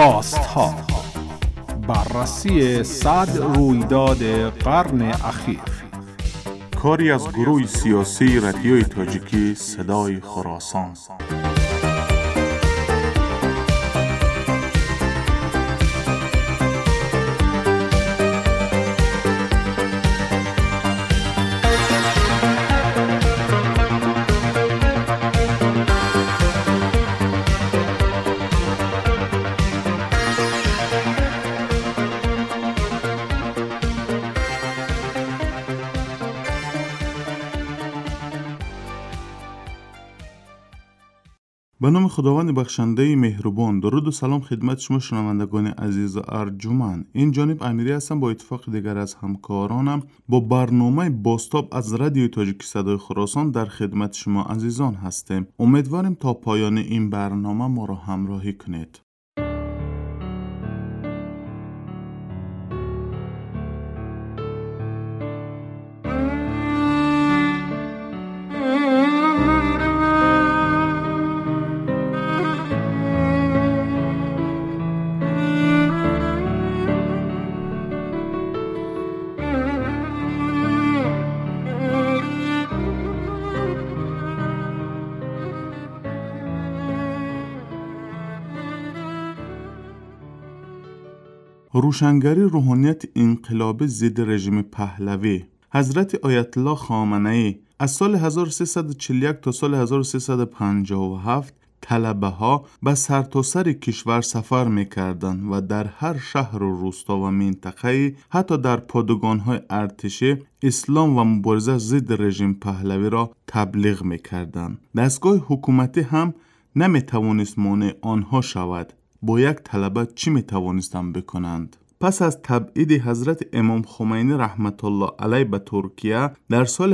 راست‌ها، بررسی 100 رویداد قرن اخیر. کاری از گروه سیاسی رادیوی تاجیکی صدای خراسان. به نام خداوند بخشنده مهربان. درود و سلام خدمت شما شنوندگان عزیز و ارجمند. این جانب امیری هستم. با اتفاق دیگر از همکارانم با برنامه باستاب از رادیوی تاجیکی صدای خراسان در خدمت شما عزیزان هستیم. امیدواریم تا پایان این برنامه ما را همراهی کنید. روشنگری روحانیت انقلاب ضد رژیم پهلوی. حضرت آیت الله خامنه‌ای از سال 1341 تا سال 1357 طلبه ها به سرتاسر کشور سفر می‌کردند و در هر شهر و روستا و منطقه، حتی در پادگان‌های ارتشی، اسلام و مبارزه ضد رژیم پهلوی را تبلیغ می‌کردند. دستگاه حکومتی هم نمی‌توانست مانع آنها شود. با یک طلبه چی می‌توانستند بکنند؟ پس از تبعید حضرت امام خمینی رحمت الله علیه به ترکیه در سال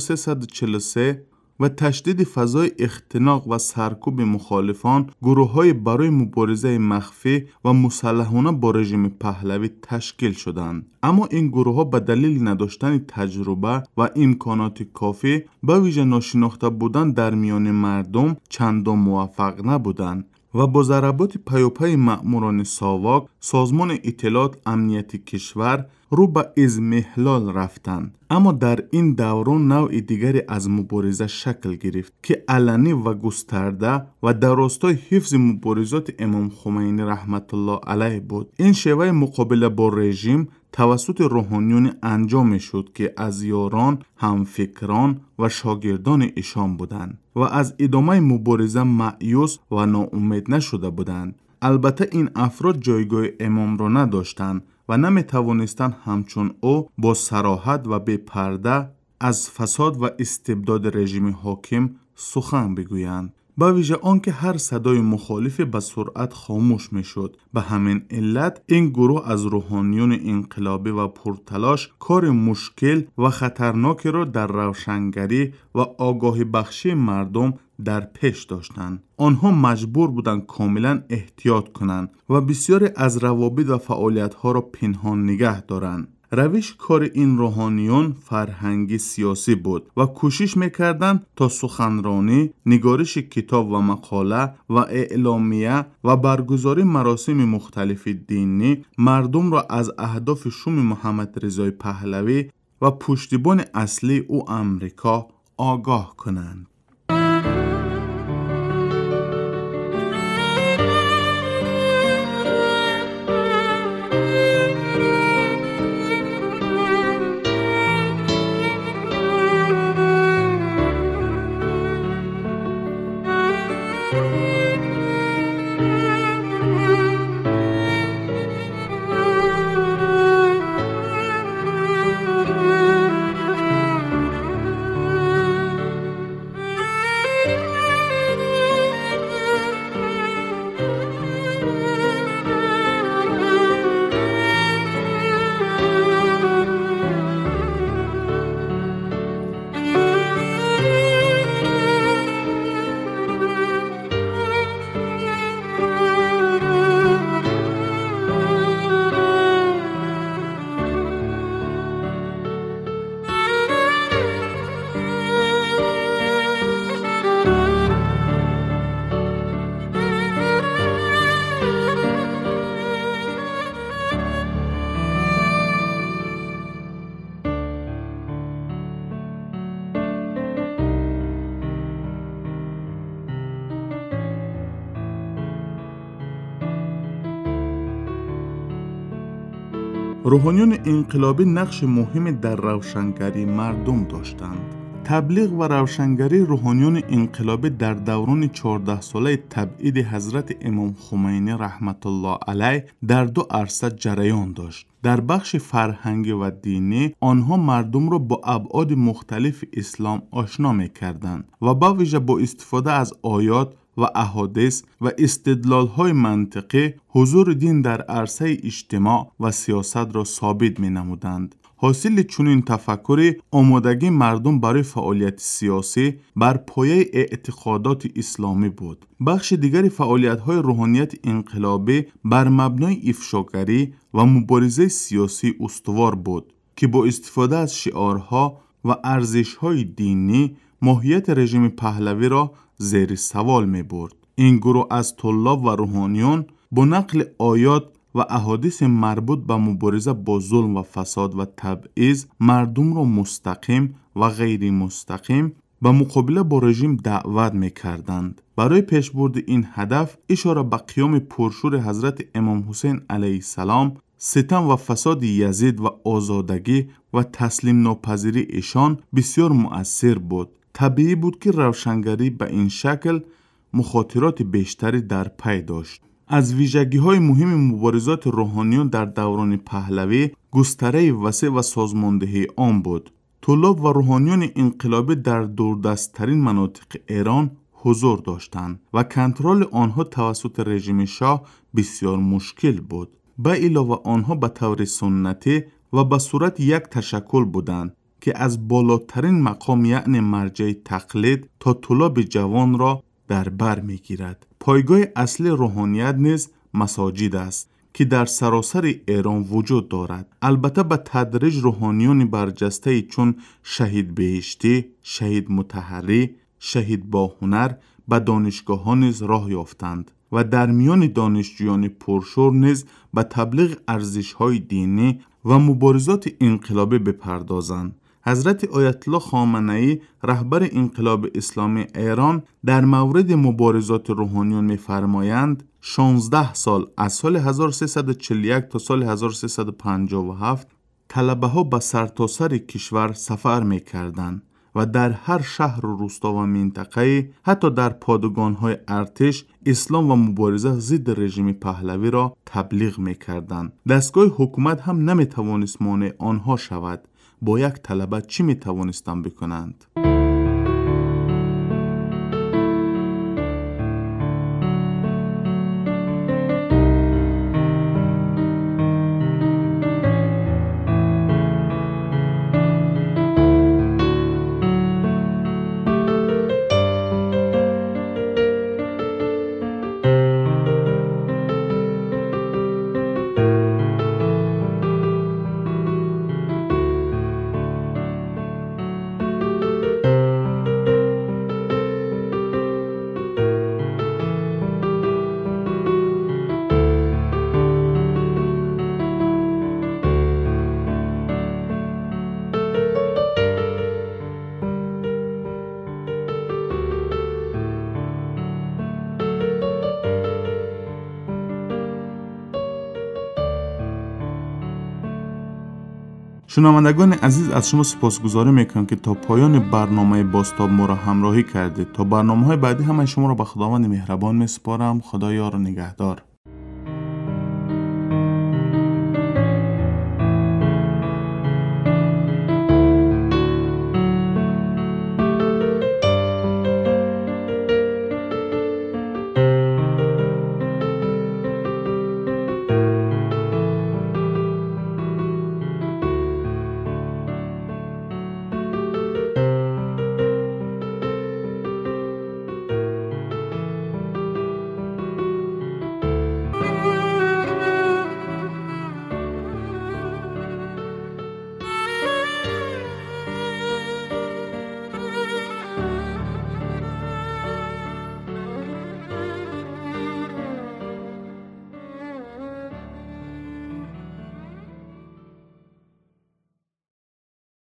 1343 و تشدید فضای اختناق و سرکوب مخالفان، گروه‌های برای مبارزه مخفی و مسلحانه با رژیم پهلوی تشکیل شدند. اما این گروه‌ها به دلیل نداشتن تجربه و امکانات کافی، به ویژه ناشناخته بودن در میان مردم، چندان موفق نبودند و با ضربات پیاپی مأموران ساواک، سازمان اطلاعات امنیتی کشور رو به اضمحلال رفتند. اما در این دوران نوع دیگری از مبارزه شکل گرفت که علنی و گسترده و در راستای حفظ مبارزات امام خمینی رحمت الله علیه بود. این شیوه مقابله با رژیم توسط روحانیون انجام شد که از یاران، همفکران و شاگردان ایشان بودند و از ادامه مبارزه مایوس و ناامید نشده بودند. البته این افراد جایگاه امام را نداشتند و نمی توانستند همچون او با صراحت و بی پرده از فساد و استبداد رژیم حاکم سخن بگویند. با ویژه آنکه هر صدای مخالفی به سرعت خاموش می شد. به همین علت این گروه از روحانیون انقلابی و پرتلاش کار مشکل و خطرناکی را در روشنگری و آگاهی بخشی مردم در پیش داشتند. آنها مجبور بودند کاملا احتیاط کنند و بسیاری از روابط و فعالیت‌ها را پنهان نگه دارند. روش کار این روحانیون فرهنگی سیاسی بود و کوشش میکردند تا سخنرانی، نگارش کتاب و مقاله و اعلامیه و برگزاری مراسم مختلف دینی مردم را از اهداف شوم محمد رضای پهلوی و پشتیبان اصلی او امریکا آگاه کنند. روحانیون انقلابی نقش مهمی در روشنگری مردم داشتند. تبلیغ و روشنگری روحانیون انقلابی در دوران 14 ساله تبعید حضرت امام خمینی رحمت الله علیه در دو عرصه جریان داشت. در بخش فرهنگی و دینی آنها مردم را با ابعاد مختلف اسلام آشنا می‌کردند و با ویژه با استفاده از آیات و احادیث و استدلال‌های منطقی حضور دین در عرصه اجتماع و سیاست را ثابت می‌نمودند. حاصل چنین تفکری آمادگی مردم برای فعالیت سیاسی بر پایه اعتقادات اسلامی بود. بخش دیگر فعالیت‌های روحانیت انقلابی بر مبنای افشاگری و مبارزه سیاسی استوار بود که با استفاده از شعارها و ارزش‌های دینی ماهیت رژیم پهلوی را زیر سوال می‌برد. این گروه از طلاب و روحانیون با نقل آیات و احادیث مربوط به مبارزه با ظلم و فساد و تبعیض مردم را مستقیم و غیر مستقیم به مقابله با رژیم دعوت می‌کردند. برای پیشبرد این هدف اشاره به قیام پرشور حضرت امام حسین علیه السلام، ستم و فساد یزید و آزادگی و تسلیم ناپذیری ایشان بسیار مؤثر بود. طبیعی بود که روشنگری به این شکل مخاطرات بیشتری در پی داشت. از ویژگی‌های مهم مبارزات روحانیون در دوران پهلوی گستره وسیع و سازماندهی آن بود. طلاب و روحانیون انقلابی در دوردست‌ترین مناطق ایران حضور داشتند و کنترل آنها توسط رژیم شاه بسیار مشکل بود. به علاوه آنها به طور سنتی و به صورت یک تشکل بودند که از بالاترین مقام یعنی مرجع تقلید تا طلاب جوان را در بر می‌گیرد. پایگاه اصلی روحانیت نیز مساجد است که در سراسر ایران وجود دارد. البته به تدریج روحانیون برجسته چون شهید بهشتی، شهید مطهری، شهید با هنر به دانشگاه‌ها نیز راه یافتند و در میان دانشجویان پرشور نیز به تبلیغ ارزش‌های دینی و مبارزات انقلابی بپردازند. حضرت آیت الله خامنه‌ای رهبر انقلاب اسلامی ایران در مورد مبارزات روحانیون می‌فرمایند 16 سال از سال 1341 تا سال 1357 طلبه‌ها به سرتاسر کشور سفر می‌کردند و در هر شهر و روستا و منطقه حتی در پادگان‌های ارتش اسلام و مبارزه ضد رژیم پهلوی را تبلیغ می‌کردند. دستگاه حکومت هم نمی‌توانست مانع آنها شود. با یک طلبه چی می‌توانستند بکنند؟ شنوندگان عزیز، از شما سپاسگزاری میکنم که تا پایان برنامه بازتاب ما را همراهی کردید. تا برنامه‌های بعدی همه شما را به خداوند مهربان میسپارم. خدا یار و نگهدار.